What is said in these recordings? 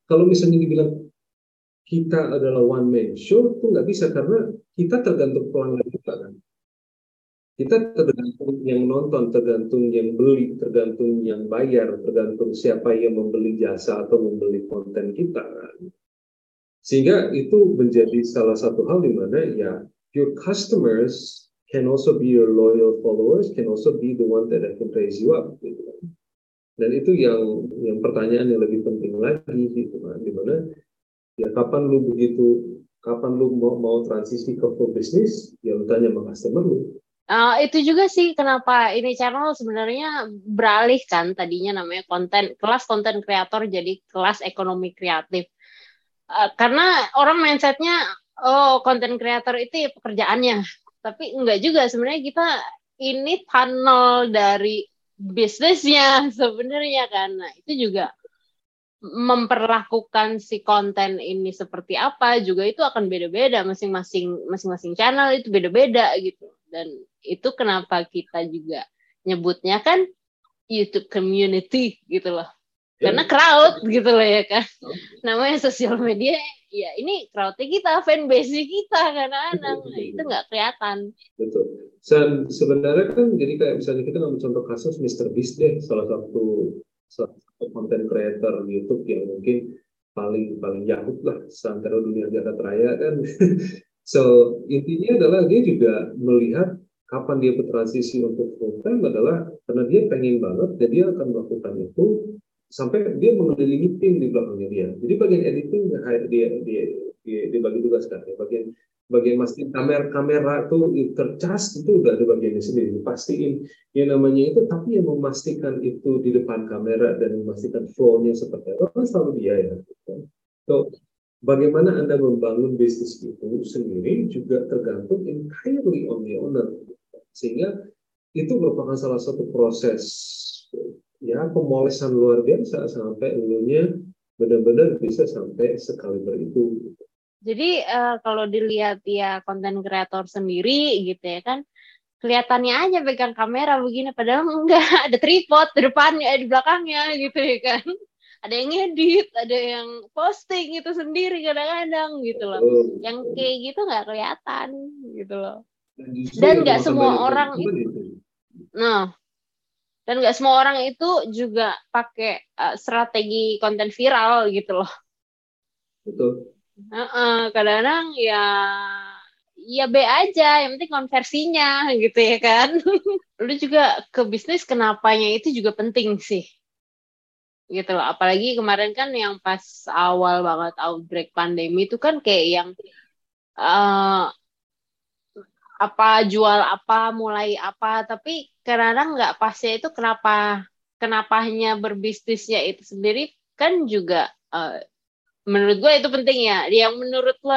kalau misalnya dibilang kita adalah one man show, itu nggak bisa karena kita tergantung pelanggan kita kan. Kita tergantung yang nonton, tergantung yang beli, tergantung yang bayar, tergantung siapa yang membeli jasa atau membeli konten kita kan. Sehingga itu menjadi salah satu hal di mana ya your customers can also be your loyal followers, can also be the one that can raise you up gitu kan. Dan itu yang pertanyaan yang lebih penting lagi gitu kan, di mana ya kapan lu mau transisi ke full business, ya lu tanya sama customer lu. Itu juga sih kenapa ini channel sebenarnya beralih kan, tadinya namanya kelas konten kreator jadi kelas ekonomi kreatif. Karena orang mindsetnya, oh konten kreator itu ya pekerjaannya, tapi enggak juga sebenarnya, kita ini tunnel dari bisnisnya sebenarnya kan. Nah, itu juga memperlakukan si konten ini seperti apa juga itu akan beda-beda, masing-masing channel itu beda-beda gitu. Dan itu kenapa kita juga nyebutnya kan YouTube community gitu loh. Ya. Karena crowd gitu loh ya kan. Namanya sosial media, ya ini crowdnya kita, fanbase kita kadang-kadang. Nah, itu nggak kelihatan. Betul. Dan sebenarnya kan jadi kayak misalnya kita ngambil contoh kasus Mr. Beast deh, salah satu content creator di YouTube yang mungkin paling paling yahut lah seantero dunia jagat raya kan. So intinya adalah dia juga melihat kapan dia bertransisi untuk full time adalah karena dia pengen banget dan dia akan melakukan itu sampai dia mengelilingi tim di belakangnya dia. Jadi bagian editing dia bagi tugas kan, ya. Bagian mastiin kamera tuh tercas itu udah ada bagiannya sendiri, pastiin yang namanya itu, tapi yang memastikan itu di depan kamera dan memastikan flow-nya seperti apa kan selalu dia ya. So, bagaimana Anda membangun bisnis itu sendiri juga tergantung entirely on the owner, sehingga itu merupakan salah satu proses ya pemolesan luar biasa sampai dulunya benar-benar bisa sampai sekaliber itu. Jadi kalau dilihat ya konten kreator sendiri gitu ya kan, kelihatannya aja pegang kamera begini, padahal enggak, ada tripod di depannya, di belakangnya gitu ya kan. Ada yang ngedit, ada yang posting itu sendiri kadang-kadang gitu loh. Yang kayak gitu nggak kelihatan gitu loh. Dan justru Dan yang nggak memakan semua banyak waktu orang kan itu, itu. nah, dan nggak semua orang itu juga pakai strategi konten viral gitu loh. Betul. Kadang-kadang ya ya B aja, yang penting konversinya gitu ya kan. Lu juga ke bisnis kenapanya itu juga penting sih gitu loh. Apalagi kemarin kan yang pas awal banget outbreak pandemi itu kan kayak yang uh, apa jual apa, mulai apa, tapi kadang-kadang nggak pasnya itu kenapanya berbisnisnya itu sendiri kan juga menurut gue itu penting ya. Yang menurut lo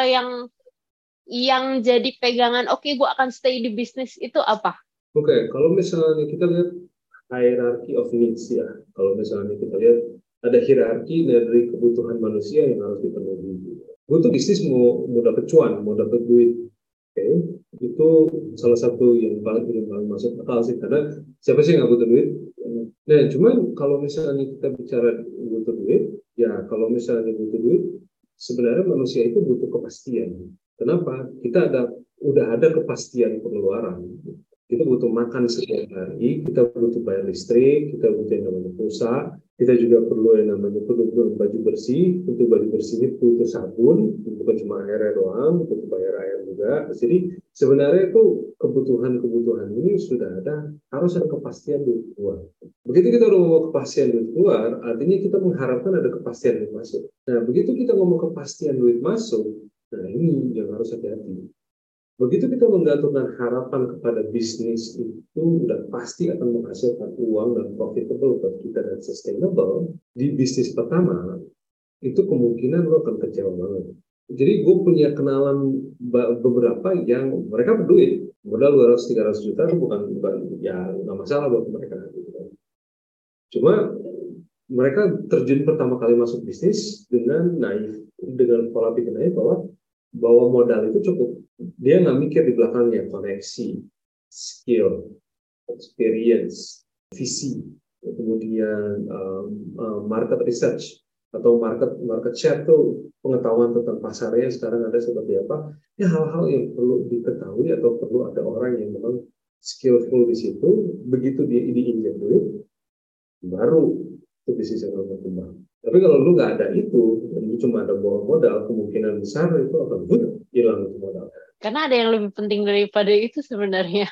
yang jadi pegangan, oke, gue akan stay di bisnis itu apa? Oke, kalau misalnya kita lihat hierarchy of needs ya, kalau misalnya kita lihat ada hierarki dari kebutuhan manusia yang harus dipenuhi. Butuh bisnis mau dapat cuan, mau dapat duit, oke, itu salah satu yang paling masuk akal sih, karena siapa sih nggak butuh duit? Nah, cuman kalau misalnya kita bicara butuh duit, ya kalau misalnya butuh duit, sebenarnya manusia itu butuh kepastian. Kenapa? Udah ada kepastian pengeluaran. Kita butuh makan setiap hari, kita butuh bayar listrik, kita butuh yang namanya pulsa, kita juga perlu yang namanya perlu baju bersih. Untuk baju bersih ini butuh sabun, bukan cuma airnya doang, butuh bayar air juga. Jadi sebenarnya itu kebutuhan-kebutuhan ini sudah ada, harus ada kepastian duit keluar. Begitu kita udah ngomong kepastian duit keluar, artinya kita mengharapkan ada kepastian duit masuk. Nah, begitu kita ngomong kepastian duit masuk, nah ini yang harus hati-hati. Begitu kita menggantungkan harapan kepada bisnis itu udah pasti akan menghasilkan uang dan profitable buat kita dan sustainable, di bisnis pertama itu kemungkinan lo akan kecewa banget. Jadi gue punya kenalan beberapa yang mereka berduit, modal 200-300 juta itu bukan ya nggak masalah buat mereka gitu kan. Cuma mereka terjun pertama kali masuk bisnis dengan naif, dengan pola pikir naif bahwa modal itu cukup. Dia nggak mikir di belakangnya koneksi, skill, experience, visi, kemudian market research. atau market share tuh pengetahuan tentang pasarnya sekarang ada seperti apa, ya hal-hal yang perlu diketahui atau perlu ada orang yang memang skillful di situ. Begitu dia diinjek duit, baru itu bisnis yang akan berkembang. Tapi kalau lu nggak ada itu, dan lu cuma ada bawa modal, kemungkinan besar itu akan hilang itu modal. Karena ada yang lebih penting daripada itu sebenarnya.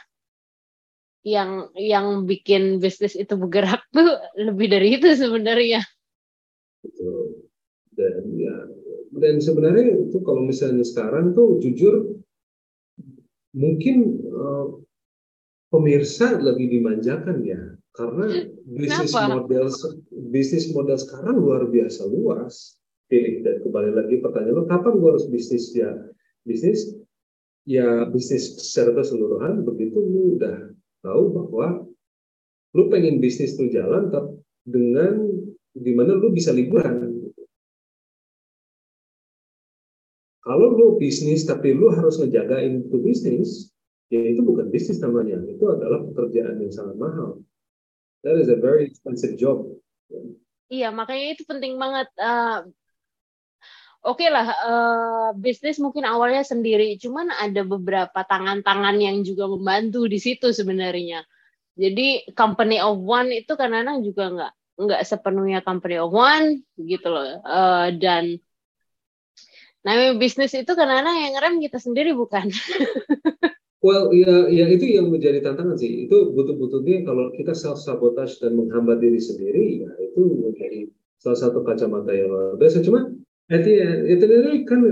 Yang bikin bisnis itu bergerak tuh lebih dari itu sebenarnya. Gitu. Dan sebenarnya itu kalau misalnya sekarang tuh jujur mungkin pemirsa lebih dimanjakan ya, karena Kenapa? bisnis model sekarang luar biasa luas. Dan kembali lagi pertanyaan lo, kapan gua harus bisnis bisnis bisnis secara keseluruhan. Begitu lu udah tahu bahwa lu pengen bisnis tuh jalan dengan dimana lu bisa liburan. Kalau lu bisnis tapi lu harus ngejagain itu bisnis, ya itu bukan bisnis namanya. Itu adalah pekerjaan yang sangat mahal. That is a very expensive job. Iya, makanya itu penting banget. Oke lah, bisnis mungkin awalnya sendiri, cuman ada beberapa tangan-tangan yang juga membantu di situ sebenarnya. Jadi company of one itu kadang-kadang juga nggak sepenuhnya company of one gitu loh. Dan namanya bisnis itu kadang-kadang yang ngerem kita sendiri bukan? Well, ya itu yang menjadi tantangan sih. Itu butuh-butuhnya kalau kita self sabotage dan menghambat diri sendiri, ya itu menjadi salah satu kacamata yang luar biasa. Cuma itu kan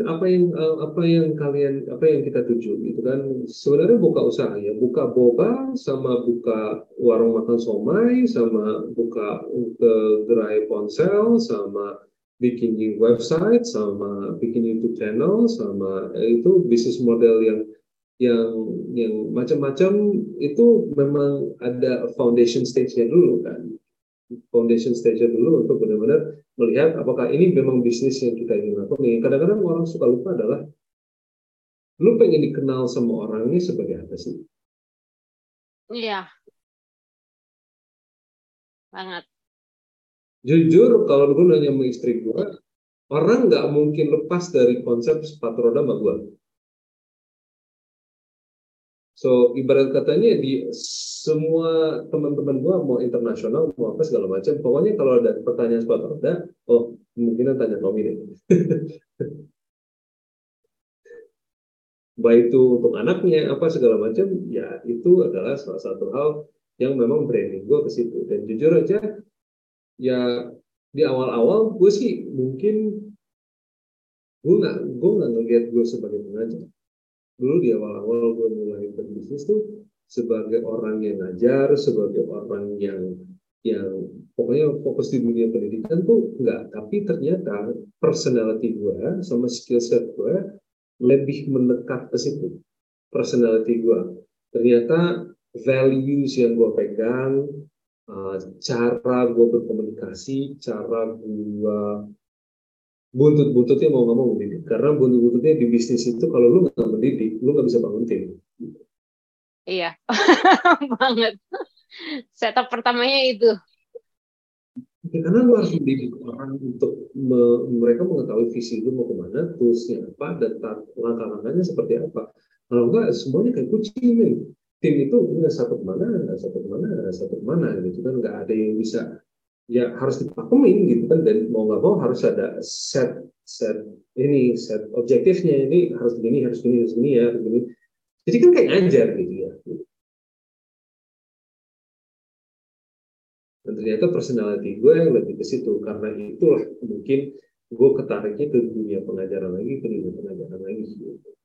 apa yang kita tuju gitu kan. Sebenarnya buka usaha ya, buka boba sama buka warung makan somai sama buka gerai ponsel sama bikin website sama bikin YouTube channel sama itu bisnis model yang macam-macam. Itu memang ada foundation stage-nya dulu kan. Foundation stage-nya dulu untuk benar-benar melihat apakah ini memang bisnis yang kita ingin lakukan. Kadang-kadang orang suka lupa adalah lu pengen dikenal sama orangnya sebagai apa sih? Iya, banget. Jujur kalau gue nanya sama istri gue, orang nggak mungkin lepas dari konsep sepatu roda sama gue. So ibarat katanya di semua teman-teman gua mau internasional mau apa segala macam, pokoknya kalau ada pertanyaan sepatu roda, oh kemungkinan tanya Tommy deh. Baik itu untuk anaknya apa segala macam, ya itu adalah salah satu hal yang memang branding gua ke situ. Dan jujur aja, ya di awal-awal gue sih mungkin gue nggak ngelihat gue sebagai pengajar. Dulu di awal-awal gue mulai berbisnis tuh sebagai orang yang ngajar, sebagai orang yang pokoknya fokus di dunia pendidikan tuh enggak. Tapi ternyata personality gue sama skill set gue lebih mendekat ke situ. Personality gue. Ternyata values yang gue pegang, cara gue berkomunikasi, cara gue buntut-buntutnya mau nggak mau mendidik. Karena buntut-buntutnya di bisnis itu kalau lu nggak mendidik, lu nggak bisa bangun tim. Iya, banget. Setup pertamanya itu. Ya, karena lu harus mendidik orang untuk mereka mengetahui visi lu mau kemana, toolsnya apa, dan langkah-langkahnya seperti apa. Kalau enggak, semuanya kayak kucing nih. Tim itu nggak satu kemana, nggak satu kemana, nggak satu kemana, gitu kan. Nggak ada yang bisa, ya harus dipakemin gitu kan. Dan mau nggak mau harus ada set objektifnya. Ini harus begini, harus begini, harus begini ya, harus begini. Jadi kan kayak ngajar gitu ya. Dan ternyata personality gue yang lebih ke situ. Karena itulah mungkin gue ketariknya ke dunia pengajaran lagi, ke dunia pengajaran lagi.